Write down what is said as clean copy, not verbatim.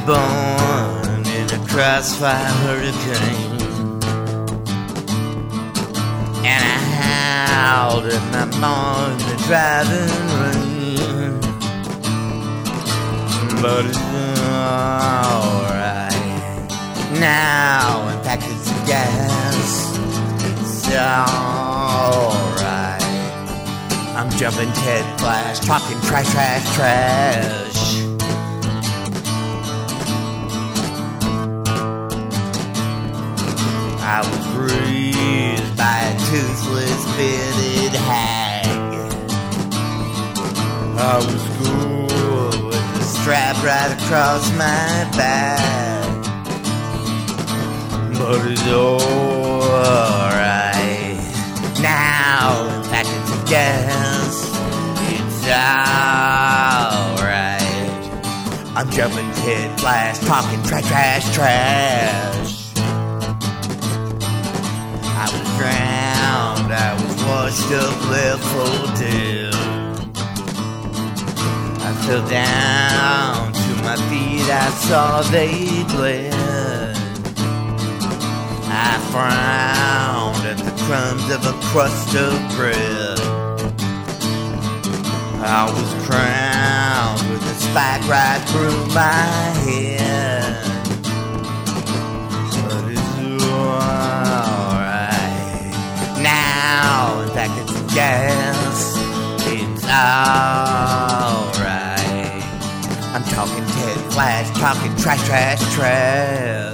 born in a crossfire hurricane, and I howled at my mom in the driving rain. But it's alright now, in packets of gas. It's alright. I'm jumping Ted Flash, talking trash, trash, trash. I was bruised by a toothless, bearded hag. I was cool with the strap right across my back. But it's alright now, in fact it's a guess. It's alright. I'm jumping Ted Flash, talking trash, trash, trash. I was drowned, I was washed up, left for dead. I fell down to my feet, I saw they bled. I frowned at the crumbs of a crust of bread. I was crowned with a spike right through my head. But it's alright now, in fact it's gas. It's alright. I'm talking Ted Flash, talking trash, trash, trash.